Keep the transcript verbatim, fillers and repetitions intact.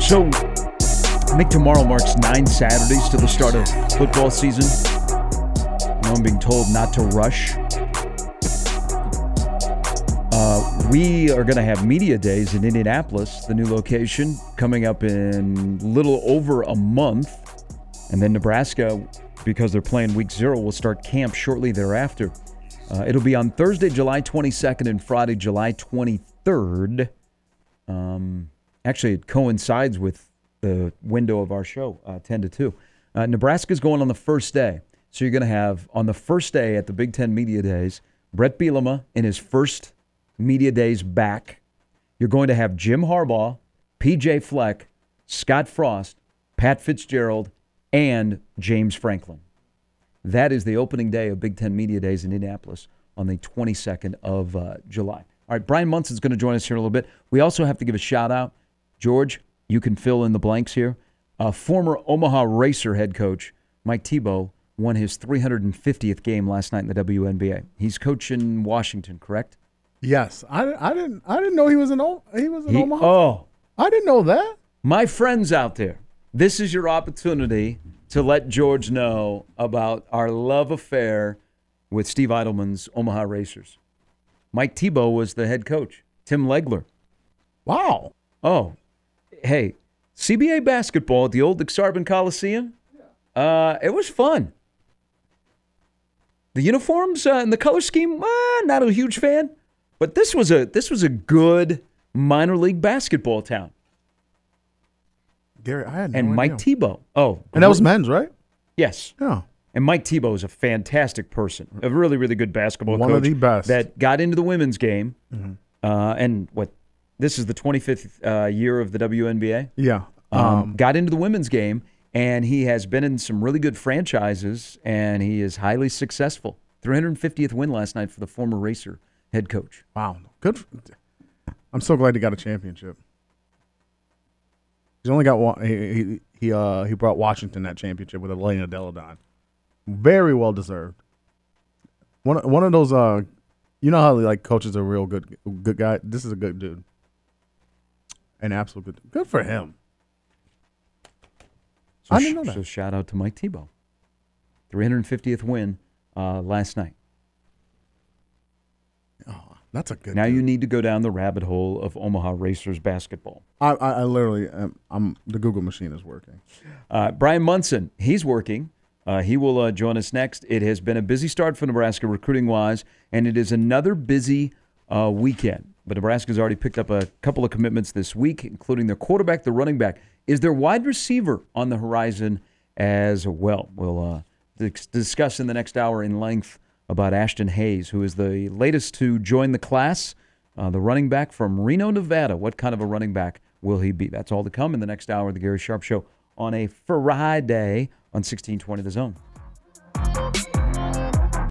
So, I think tomorrow marks nine Saturdays to the start of football season. I know I'm being told not to rush. Uh, we are going to have media days in Indianapolis, the new location, coming up in little over a month. And then Nebraska, because they're playing week zero, will start camp shortly thereafter. Uh, it'll be on Thursday, July twenty-second and Friday, July twenty-third. Um, actually, it coincides with the window of our show, uh, ten to two. Uh, Nebraska's going on the first day. So you're going to have, on the first day at the Big Ten Media Days, Brett Bielema in his first Media Days back. You're going to have Jim Harbaugh, P J Fleck, Scott Frost, Pat Fitzgerald, and James Franklin. That is the opening day of Big Ten Media Days in Indianapolis on the twenty-second of uh, July. All right, Brian Munson's going to join us here in a little bit. We also have to give a shout-out. George, you can fill in the blanks here. Uh, former Omaha Racer head coach Mike Tebow won his three hundred fiftieth game last night in the W N B A. He's coaching Washington, correct? Yes. I, I didn't I didn't know he was in, o- he was in He- Omaha. Oh, I didn't know that. my friends out there, this is your opportunity to let George know about our love affair with Steve Eidelman's Omaha Racers. Mike Tebow was the head coach. Tim Legler. Wow. Oh, hey, C B A basketball at the old Exarban Coliseum, uh, it was fun. The uniforms uh, and the color scheme, uh, not a huge fan, but this was a this was a good minor league basketball town. Gary, I had no And Mike idea. Tebow. Oh, And that was men's, right? yes. Yeah. And Mike Tebow is a fantastic person, a really, really good basketball One coach. of the best. That got into the women's game. Uh, and what? This is the twenty-fifth uh, year of the W N B A. Yeah. Um, Um, got into the women's game, and he has been in some really good franchises, and he is highly successful. three hundred fiftieth win last night for the former Racer head coach. wow. Good. f- I'm so glad he got a championship. He's only got one. He he he, uh, he brought Washington that championship with Elena Deladon. Very well deserved. One one of those. Uh, you know how like coaches are real good good guy. This is a good dude. An absolute good. Good for him. So I didn't know sh- that. So shout out to Mike Tebow. three hundred fiftieth win uh, last night. Oh, that's a good. Now dude. you need to go down the rabbit hole of Omaha Racers basketball. I, I, I literally, am, I'm the Google machine is working. Uh, Brian Munson, he's working. Uh, he will uh, join us next. It has been a busy start for Nebraska recruiting-wise, and it is another busy uh, weekend. But Nebraska's already picked up a couple of commitments this week, including their quarterback, the running back. Is their wide receiver on the horizon as well? We'll uh, dis- discuss in the next hour in length about Ashton Hayes, who is the latest to join the class, uh, the running back from Reno, Nevada. What kind of a running back will he be? That's all to come in the next hour of the Gary Sharp Show on a Friday on sixteen twenty The Zone.